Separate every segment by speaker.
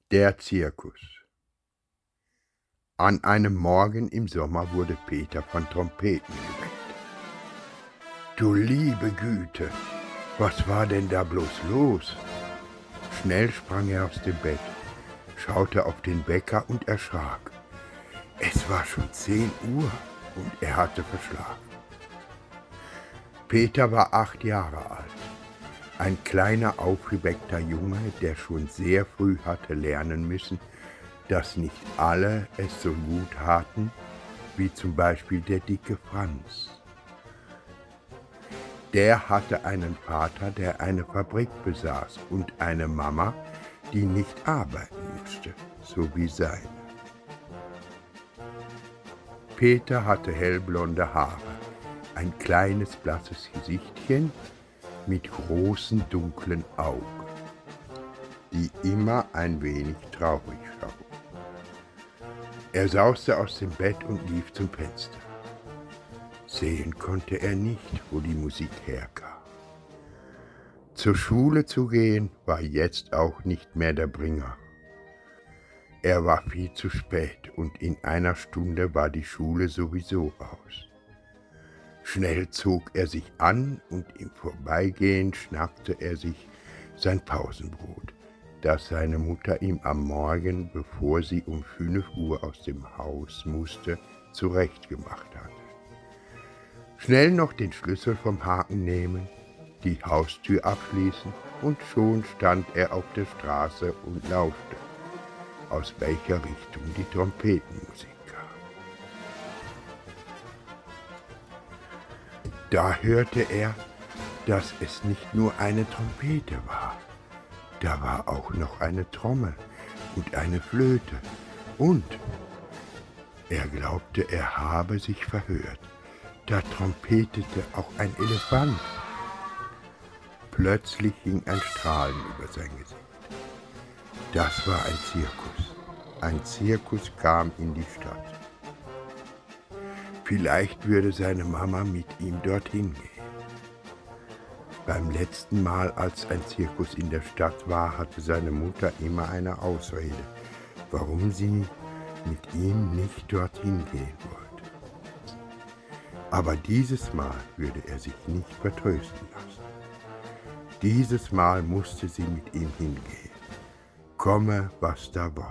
Speaker 1: Der Zirkus. An einem Morgen im Sommer wurde Peter von Trompeten geweckt. Du liebe Güte, was war denn da bloß los? Schnell sprang er aus dem Bett, schaute auf den Wecker und erschrak. Es war schon 10 Uhr und er hatte verschlafen. Peter war 8 Jahre alt. Ein kleiner, aufgeweckter Junge, der schon sehr früh hatte lernen müssen, dass nicht alle es so gut hatten, wie zum Beispiel der dicke Franz. Der hatte einen Vater, der eine Fabrik besaß und eine Mama, die nicht arbeiten musste, so wie seine. Peter hatte hellblonde Haare, ein kleines blasses Gesichtchen mit großen dunklen Augen, die immer ein wenig traurig schauten. Er sauste aus dem Bett und lief zum Fenster. Sehen konnte er nicht, wo die Musik herkam. Zur Schule zu gehen war jetzt auch nicht mehr der Bringer. Er war viel zu spät und in einer Stunde war die Schule sowieso aus. Schnell zog er sich an und im Vorbeigehen schnappte er sich sein Pausenbrot, das seine Mutter ihm am Morgen, bevor sie um 5 Uhr aus dem Haus musste, zurechtgemacht hatte. Schnell noch den Schlüssel vom Haken nehmen, die Haustür abschließen und schon stand er auf der Straße und lauschte, aus welcher Richtung die Trompetenmusik kam. Da hörte er, dass es nicht nur eine Trompete war. Da war auch noch eine Trommel und eine Flöte und er glaubte, er habe sich verhört. Da trompetete auch ein Elefant. Plötzlich hing ein Strahlen über sein Gesicht. Das war ein Zirkus. Ein Zirkus kam in die Stadt. Vielleicht würde seine Mama mit ihm dorthin gehen. Beim letzten Mal, als ein Zirkus in der Stadt war, hatte seine Mutter immer eine Ausrede, warum sie mit ihm nicht dorthin gehen wollte. Aber dieses Mal würde er sich nicht vertrösten lassen. Dieses Mal musste sie mit ihm hingehen, komme, was da wolle.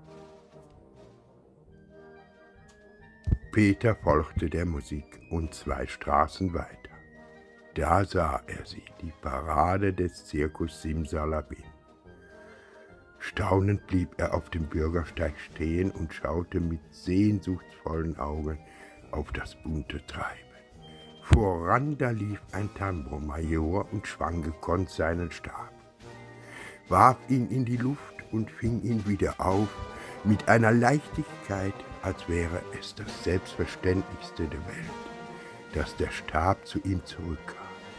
Speaker 1: Peter folgte der Musik und 2 Straßen weiter. Da sah er sie, die Parade des Zirkus Simsalabim. Staunend blieb er auf dem Bürgersteig stehen und schaute mit sehnsuchtsvollen Augen auf das bunte Treiben. Voran da lief ein Tambourmajor und schwang gekonnt seinen Stab, warf ihn in die Luft und fing ihn wieder auf mit einer Leichtigkeit, als wäre es das Selbstverständlichste der Welt, dass der Stab zu ihm zurückkam.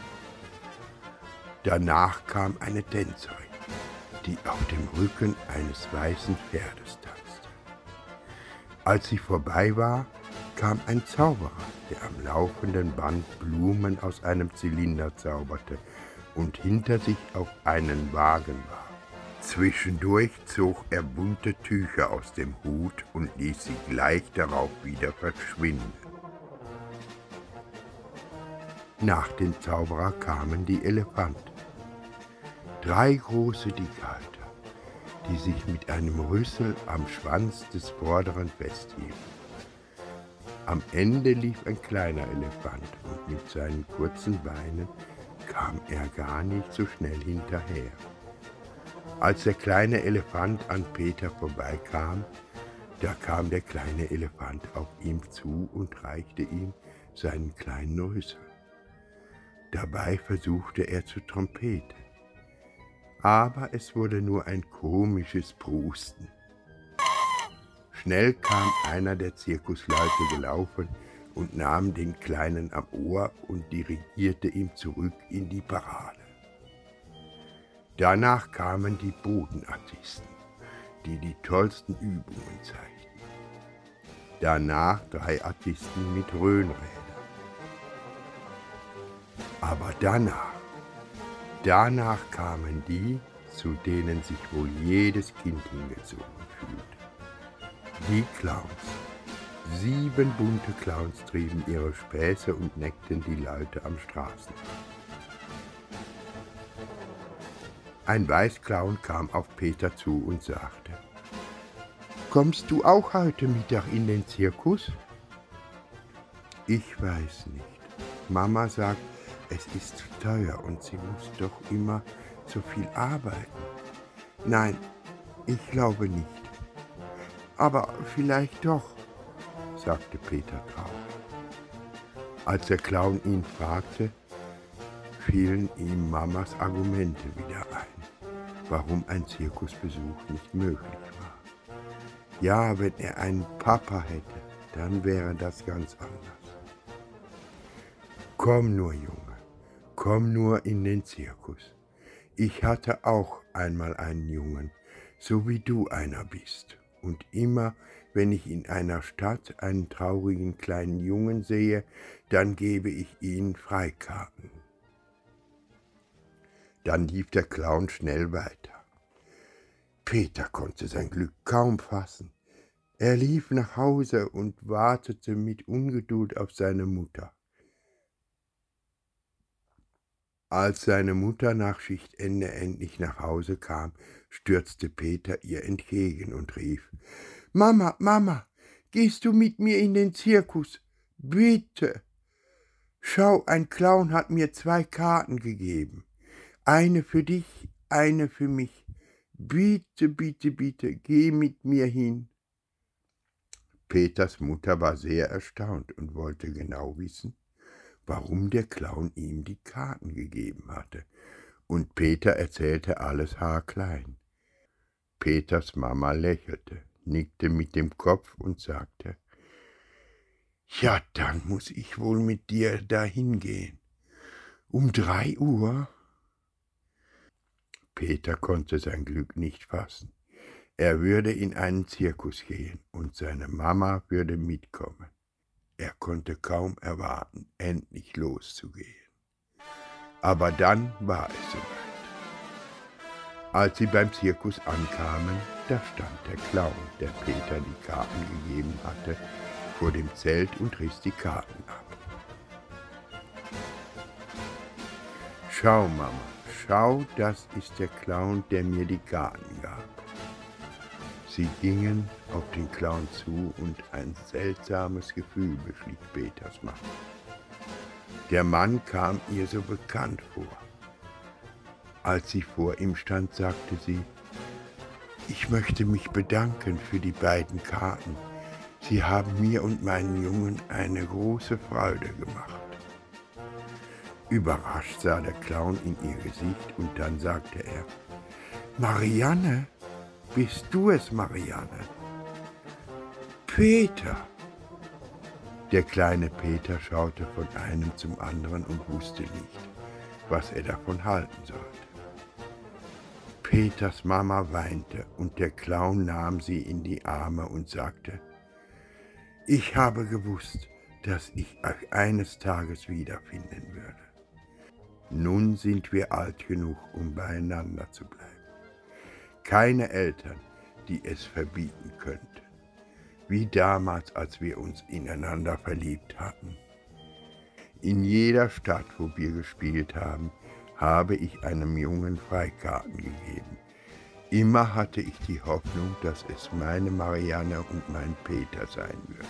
Speaker 1: Danach kam eine Tänzerin, die auf dem Rücken eines weißen Pferdes tanzte. Als sie vorbei war, kam ein Zauberer, der am laufenden Band Blumen aus einem Zylinder zauberte und hinter sich auf einen Wagen warf. Zwischendurch zog er bunte Tücher aus dem Hut und ließ sie gleich darauf wieder verschwinden. Nach dem Zauberer kamen die Elefanten. 3 große Dickhalter, die sich mit einem Rüssel am Schwanz des vorderen festhielten. Am Ende lief ein kleiner Elefant und mit seinen kurzen Beinen kam er gar nicht so schnell hinterher. Als der kleine Elefant an Peter vorbeikam, da kam der kleine Elefant auf ihm zu und reichte ihm seinen kleinen Rüssel. Dabei versuchte er zu trompeten, aber es wurde nur ein komisches Prusten. Schnell kam einer der Zirkusleute gelaufen und nahm den Kleinen am Ohr und dirigierte ihn zurück in die Parade. Danach kamen die Bodenartisten, die die tollsten Übungen zeigten. Danach 3 Artisten mit Röhnrädern. Aber danach kamen die, zu denen sich wohl jedes Kind hingezogen fühlt. Die Clowns. 7 bunte Clowns trieben ihre Späße und neckten die Leute am Straßenrand. Ein Weißclown kam auf Peter zu und sagte: »Kommst du auch heute Mittag in den Zirkus?« »Ich weiß nicht. Mama sagt, es ist zu teuer und sie muss doch immer so viel arbeiten. Nein, ich glaube nicht. Aber vielleicht doch«, sagte Peter traurig. Als der Clown ihn fragte, fielen ihm Mamas Argumente wieder ein, warum ein Zirkusbesuch nicht möglich war. Ja, wenn er einen Papa hätte, dann wäre das ganz anders. »Komm nur, Junge, komm nur in den Zirkus. Ich hatte auch einmal einen Jungen, so wie du einer bist. Und immer, wenn ich in einer Stadt einen traurigen kleinen Jungen sehe, dann gebe ich ihm Freikarten.« Dann lief der Clown schnell weiter. Peter konnte sein Glück kaum fassen. Er lief nach Hause und wartete mit Ungeduld auf seine Mutter. Als seine Mutter nach Schichtende endlich nach Hause kam, stürzte Peter ihr entgegen und rief: »Mama, Mama, gehst du mit mir in den Zirkus? Bitte! Schau, ein Clown hat mir 2 Karten gegeben. Eine für dich, eine für mich. Bitte, bitte, bitte, geh mit mir hin.« Peters Mutter war sehr erstaunt und wollte genau wissen, warum der Clown ihm die Karten gegeben hatte, und Peter erzählte alles haarklein. Peters Mama lächelte, nickte mit dem Kopf und sagte: »Ja, dann muss ich wohl mit dir dahin gehen. Um 3 Uhr?« Peter konnte sein Glück nicht fassen. Er würde in einen Zirkus gehen und seine Mama würde mitkommen. Er konnte kaum erwarten, endlich loszugehen. Aber dann war es soweit. Als sie beim Zirkus ankamen, da stand der Clown, der Peter die Karten gegeben hatte, vor dem Zelt und riss die Karten ab. »Schau, Mama, schau, das ist der Clown, der mir die Karten gab.« Sie gingen auf den Clown zu und ein seltsames Gefühl beschlich Peters Mama. Der Mann kam ihr so bekannt vor. Als sie vor ihm stand, sagte sie: »Ich möchte mich bedanken für die beiden Karten. Sie haben mir und meinen Jungen eine große Freude gemacht.« Überrascht sah der Clown in ihr Gesicht und dann sagte er: »Marianne? Bist du es, Marianne?« »Peter!« Der kleine Peter schaute von einem zum anderen und wusste nicht, was er davon halten sollte. Peters Mama weinte und der Clown nahm sie in die Arme und sagte: »Ich habe gewusst, dass ich euch eines Tages wiederfinden würde. Nun sind wir alt genug, um beieinander zu bleiben. Keine Eltern, die es verbieten könnten. Wie damals, als wir uns ineinander verliebt hatten. In jeder Stadt, wo wir gespielt haben, habe ich einem Jungen Freikarten gegeben. Immer hatte ich die Hoffnung, dass es meine Marianne und mein Peter sein würde.«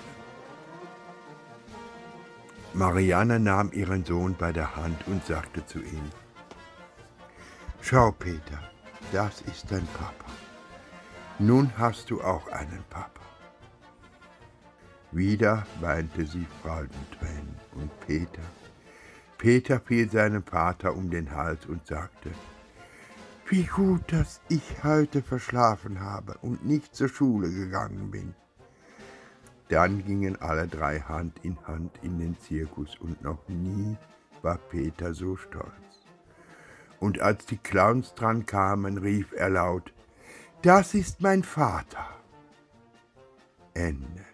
Speaker 1: Marianne nahm ihren Sohn bei der Hand und sagte zu ihm: »Schau, Peter, das ist dein Papa. Nun hast du auch einen Papa.« Wieder weinte sie Freudentränen und Peter fiel seinem Vater um den Hals und sagte: »Wie gut, dass ich heute verschlafen habe und nicht zur Schule gegangen bin.« Dann gingen alle 3 Hand in Hand in den Zirkus und noch nie war Peter so stolz. Und als die Clowns dran kamen, rief er laut: »Das ist mein Vater!« Ende.